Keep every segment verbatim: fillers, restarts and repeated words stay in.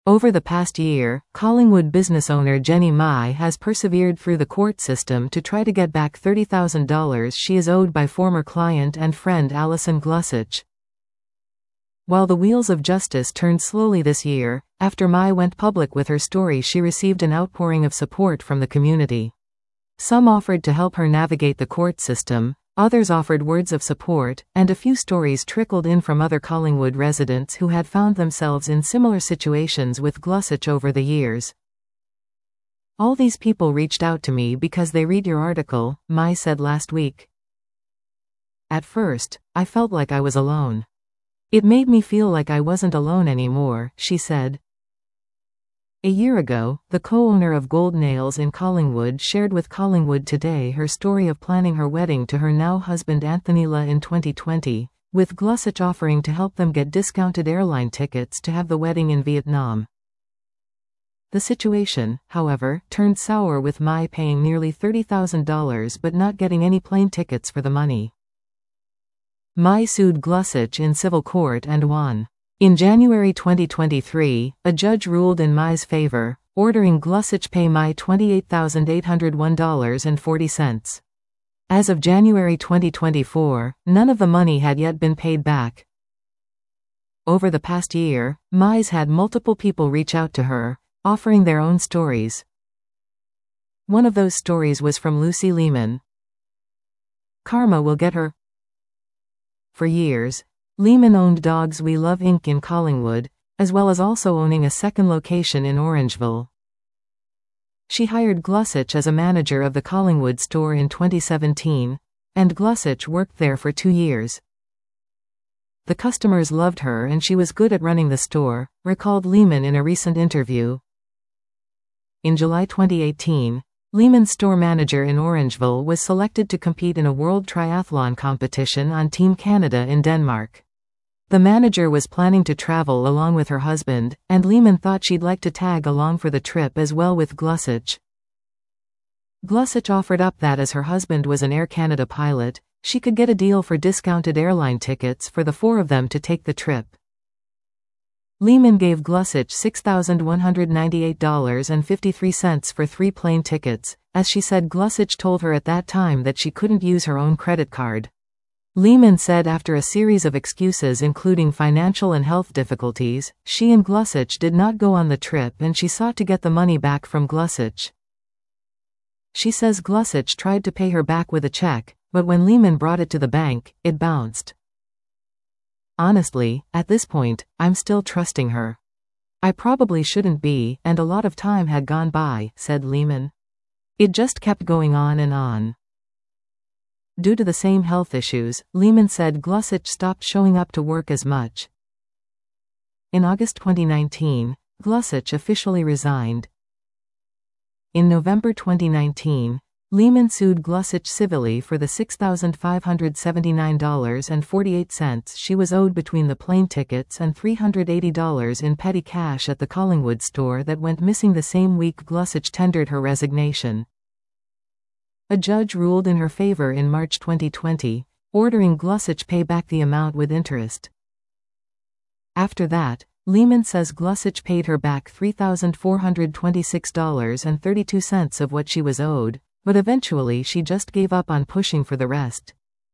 Over the past year, Collingwood business owner Jenny Mai has persevered through the court system to try to get back thirty thousand dollars she is owed by former client and friend Alison Glusich. While the wheels of justice turned slowly this year, after Mai went public with her story, she received an outpouring of support from the community. Some offered to help her navigate the court system, others offered words of support, and a few stories trickled in from other Collingwood residents who had found themselves in similar situations with Glusich over the years. "All these people reached out to me because they read your article," Mai said last week. "At first, I felt like I was alone. It made me feel like I wasn't alone anymore," she said. A year ago, the co-owner of Gold Nails in Collingwood shared with Collingwood Today her story of planning her wedding to her now husband Anthony La in twenty twenty, with Glusich offering to help them get discounted airline tickets to have the wedding in Vietnam. The situation, however, turned sour with Mai paying nearly thirty thousand dollars but not getting any plane tickets for the money. Mai sued Glusich in civil court and won. In January twenty twenty-three, a judge ruled in Mai's favor, ordering Glusich pay Mai twenty-eight thousand eight hundred one dollars and forty cents. As of January twenty twenty-four, none of the money had yet been paid back. Over the past year, Mai's had multiple people reach out to her, offering their own stories. One of those stories was from Lucy Lehman. Karma will get her. For years, Lehman owned Dogs We Love Incorporated in Collingwood, as well as also owning a second location in Orangeville. She hired Glusich as a manager of the Collingwood store in twenty seventeen, and Glusich worked there for two years. "The customers loved her and she was good at running the store," recalled Lehman in a recent interview. In July twenty eighteen, Lehman's store manager in Orangeville was selected to compete in a World Triathlon competition on Team Canada in Denmark. The manager was planning to travel along with her husband, and Lehman thought she'd like to tag along for the trip as well with Glusich. Glusich offered up that as her husband was an Air Canada pilot, she could get a deal for discounted airline tickets for the four of them to take the trip. Lehman gave Glusich six thousand one hundred ninety-eight dollars and fifty-three cents for three plane tickets, as she said Glusich told her at that time that she couldn't use her own credit card. Lehman said after a series of excuses including financial and health difficulties, she and Glusich did not go on the trip and she sought to get the money back from Glusich. She says Glusich tried to pay her back with a check, but when Lehman brought it to the bank, it bounced. "Honestly, at this point, I'm still trusting her. I probably shouldn't be, and a lot of time had gone by," said Lehman. "It just kept going on and on." Due to the same health issues, Lehman said Glusich stopped showing up to work as much. In August twenty nineteen, Glusich officially resigned. In November twenty nineteen, Lehman sued Glusich civilly for the six thousand five hundred seventy-nine dollars and forty-eight cents she was owed between the plane tickets and three hundred eighty dollars in petty cash at the Collingwood store that went missing the same week Glusich tendered her resignation. A judge ruled in her favor in March twenty twenty, ordering Glusich pay back the amount with interest. After that, Lehman says Glusich paid her back three thousand four hundred twenty-six dollars and thirty-two cents of what she was owed, but eventually she just gave up on pushing for the rest.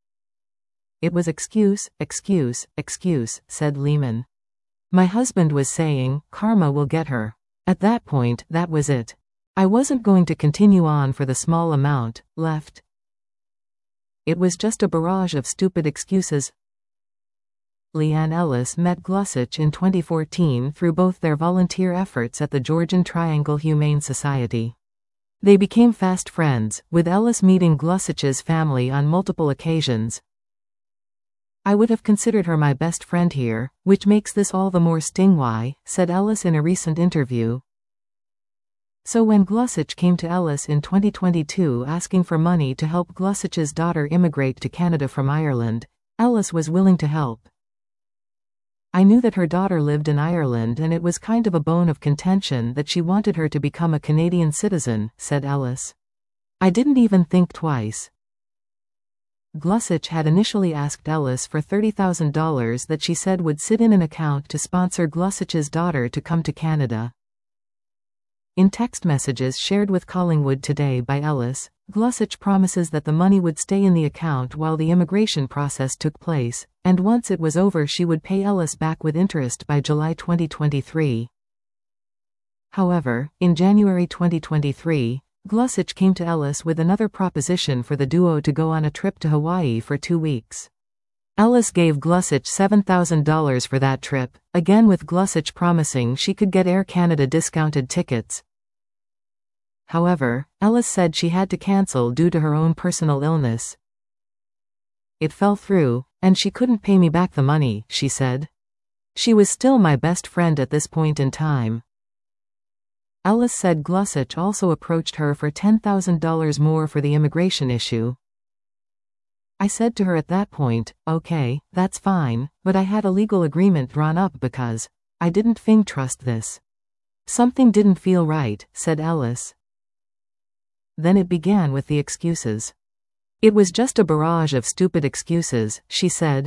"It was excuse, excuse, excuse," said Lehman. "My husband was saying, karma will get her. At that point, that was it. I wasn't going to continue on for the small amount left. It was just a barrage of stupid excuses." Leanne Ellis met Glusich in twenty fourteen through both their volunteer efforts at the Georgian Triangle Humane Society. They became fast friends, with Ellis meeting Glusich's family on multiple occasions. "I would have considered her my best friend here, which makes this all the more sting. Why," said Ellis in a recent interview. So when Glusich came to Ellis in twenty twenty-two asking for money to help Glusich's daughter immigrate to Canada from Ireland, Ellis was willing to help. "I knew that her daughter lived in Ireland and it was kind of a bone of contention that she wanted her to become a Canadian citizen," said Ellis. "I didn't even think twice. Glusich had initially asked Ellis for thirty thousand dollars that she said would sit in an account to sponsor Glusich's daughter to come to Canada. In text messages shared with Collingwood Today by Ellis, Glusich promises that the money would stay in the account while the immigration process took place, and once it was over she would pay Ellis back with interest by July twenty twenty-three. However, in January twenty twenty-three, Glusich came to Ellis with another proposition for the duo to go on a trip to Hawaii for two weeks. Ellis gave Glusich seven thousand dollars for that trip, again with Glusich promising she could get Air Canada discounted tickets. However, Ellis said she had to cancel due to her own personal illness. "It fell through, and she couldn't pay me back the money," she said. "She was still my best friend at this point in time." Ellis said Glusich also approached her for ten thousand dollars more for the immigration issue. "I said to her at that point, okay, that's fine, but I had a legal agreement drawn up because I didn't think trust this. Something didn't feel right," said Ellis. Then it began with the excuses. "It was just a barrage of stupid excuses," she said.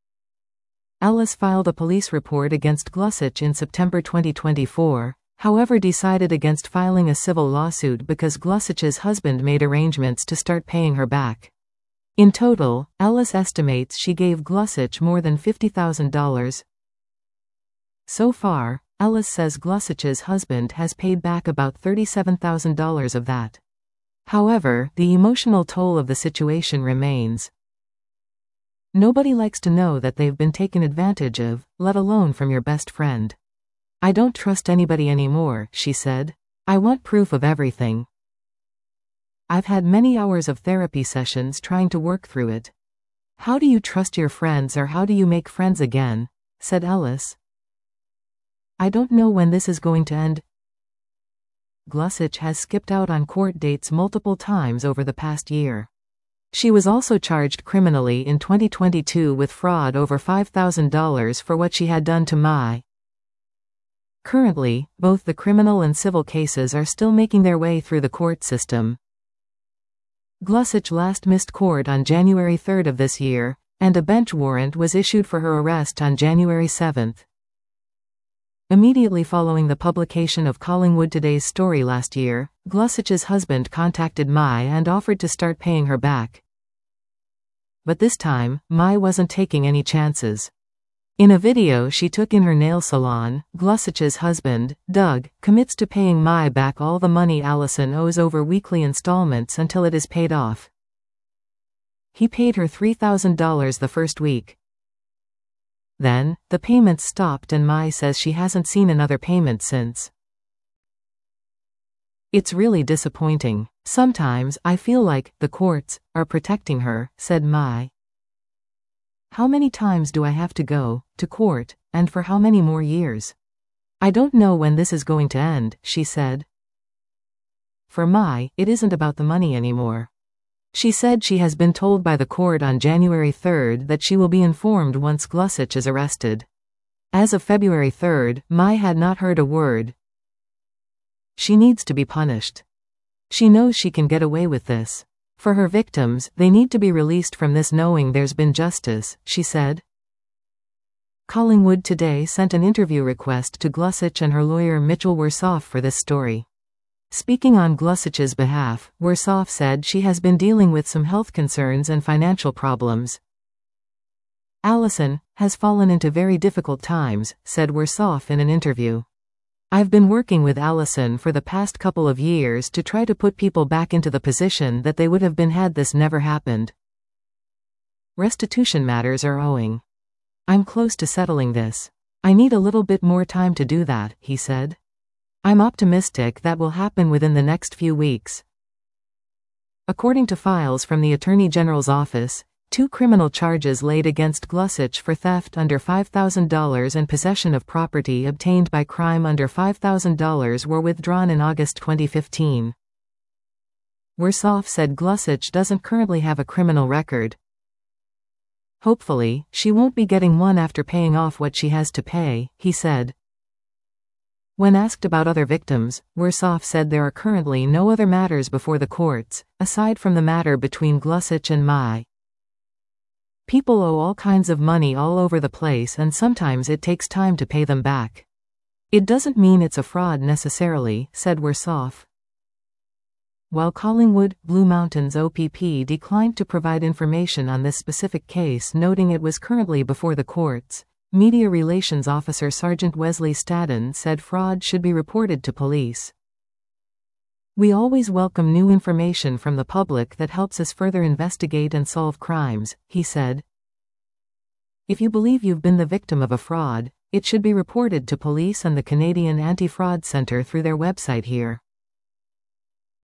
Ellis filed a police report against Glusich in September twenty twenty-four, however decided against filing a civil lawsuit because Glusich's husband made arrangements to start paying her back. In total, Ellis estimates she gave Glusich more than fifty thousand dollars. So far, Ellis says Glusich's husband has paid back about thirty-seven thousand dollars of that. However, the emotional toll of the situation remains. Nobody likes to know that they've been taken advantage of, let alone from your best friend. "I don't trust anybody anymore," she said. "I want proof of everything. I've had many hours of therapy sessions trying to work through it. How do you trust your friends or how do you make friends again?" said Ellis. "I don't know when this is going to end." Glusich has skipped out on court dates multiple times over the past year. She was also charged criminally in twenty twenty-two with fraud over five thousand dollars for what she had done to Mai. Currently, both the criminal and civil cases are still making their way through the court system. Glusich last missed court on January third of this year, and a bench warrant was issued for her arrest on January seventh. Immediately following the publication of Collingwood Today's story last year, Glusich's husband contacted Mai and offered to start paying her back. But this time, Mai wasn't taking any chances. In a video she took in her nail salon, Glusich's husband, Doug, commits to paying Mai back all the money Allison owes over weekly installments until it is paid off. He paid her three thousand dollars the first week. Then, the payments stopped and Mai says she hasn't seen another payment since. "It's really disappointing. Sometimes I feel like the courts are protecting her," said Mai. "How many times do I have to go to court, and for how many more years? I don't know when this is going to end," she said. For Mai, it isn't about the money anymore. She said she has been told by the court on January third that she will be informed once Glusich is arrested. As of February third, Mai had not heard a word. She needs to be punished. She knows she can get away with this. For her victims, they need to be released from this knowing there's been justice, she said. Collingwood Today sent an interview request to Glusich and her lawyer Mitchell Wersoff for this story. Speaking on Glusich's behalf, Wersoff said she has been dealing with some health concerns and financial problems. "Allison has fallen into very difficult times," said Wersoff in an interview. "I've been working with Allison for the past couple of years to try to put people back into the position that they would have been had this never happened. Restitution matters are owing. I'm close to settling this. I need a little bit more time to do that," he said. "I'm optimistic that will happen within the next few weeks." According to files from the Attorney General's office, two criminal charges laid against Glusich for theft under five thousand dollars and possession of property obtained by crime under five thousand dollars were withdrawn in August twenty fifteen. Wersoff said Glusich doesn't currently have a criminal record. "Hopefully, she won't be getting one after paying off what she has to pay," he said. When asked about other victims, Wersoff said there are currently no other matters before the courts, aside from the matter between Glusich and Mai. People owe all kinds of money all over the place, and sometimes it takes time to pay them back. It doesn't mean it's a fraud necessarily, said Wersoff. While Collingwood, Blue Mountains O P P declined to provide information on this specific case, noting it was currently before the courts, Media Relations Officer Sergeant Wesley Stadden said fraud should be reported to police. "We always welcome new information from the public that helps us further investigate and solve crimes," he said. "If you believe you've been the victim of a fraud, it should be reported to police and the Canadian Anti-Fraud Centre through their website here."